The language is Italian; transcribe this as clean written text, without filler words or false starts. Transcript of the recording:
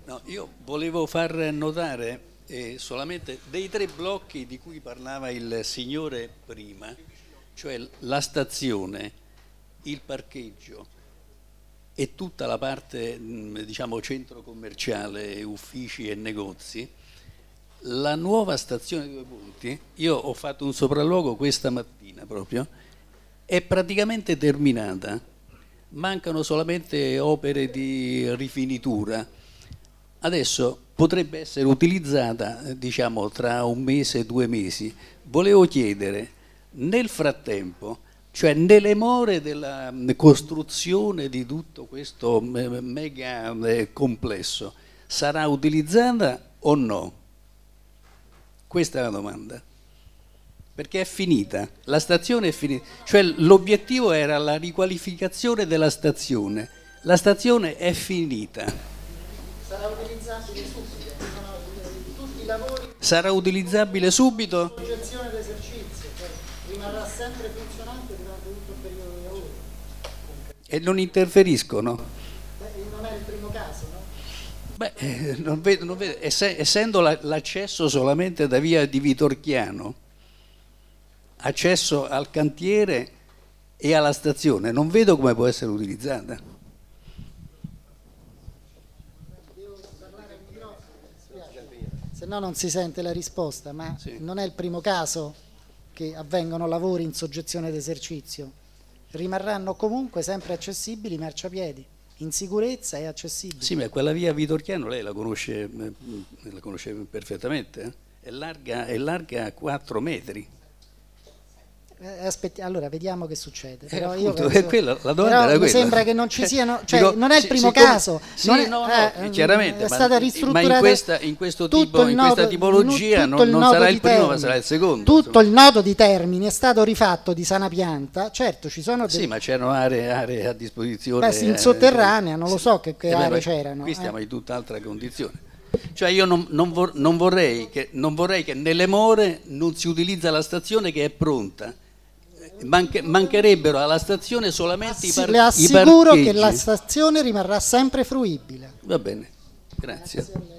No, io volevo far notare solamente dei tre blocchi di cui parlava il signore prima, cioè la stazione, il parcheggio e tutta la parte, diciamo, centro commerciale, uffici e negozi. La nuova stazione di Due Ponti, io ho fatto un sopralluogo questa mattina proprio, è praticamente terminata, mancano solamente opere di rifinitura. Adesso potrebbe essere utilizzata, diciamo, tra un mese e 2 mesi. Volevo chiedere, nel frattempo, cioè nelle more della costruzione di tutto questo mega complesso, sarà utilizzata o no? Questa è la domanda. Perché è finita, la stazione è finita, cioè l'obiettivo era la riqualificazione della stazione, la stazione è finita. Sarà utilizzabile subito, tutti i lavori. Sarà utilizzabile subito? Progettazione d'esercizio, cioè rimarrà sempre funzionante durante tutto il periodo di lavoro. E non interferiscono? Non è il primo caso, no? Beh, non vedo, essendo l'accesso solamente da via di Vitorchiano, accesso al cantiere e alla stazione, non vedo come può essere utilizzata. Devo parlare al microfono, se no non si sente la risposta, ma Sì. non è il primo caso che avvengono lavori in soggezione d'esercizio. Rimarranno comunque sempre accessibili i marciapiedi, in sicurezza e accessibili. Sì, ma quella via Vitorchiano lei la conosce perfettamente, eh? È larga 4 metri. Allora vediamo che succede. Però io la domanda era mi quella. sembra che non ci siano, cioè Dico, non è il primo siccome, caso. Sì, non è, no, chiaramente, è stata ristrutturata. Ma in questa tipologia non sarà il primo, ma sarà il secondo. Tutto il nodo di Termini è stato rifatto di sana pianta. Certo, ci sono Sì, ma c'erano aree a disposizione. in sotterranea, non lo so che aree c'erano. Qui stiamo in tutt'altra condizione. Cioè io non vorrei che nelle more non si utilizza la stazione che è pronta. Mancherebbero alla stazione solamente i parcheggi. Le assicuro che la stazione rimarrà sempre fruibile. Va bene, grazie. Grazie a lei.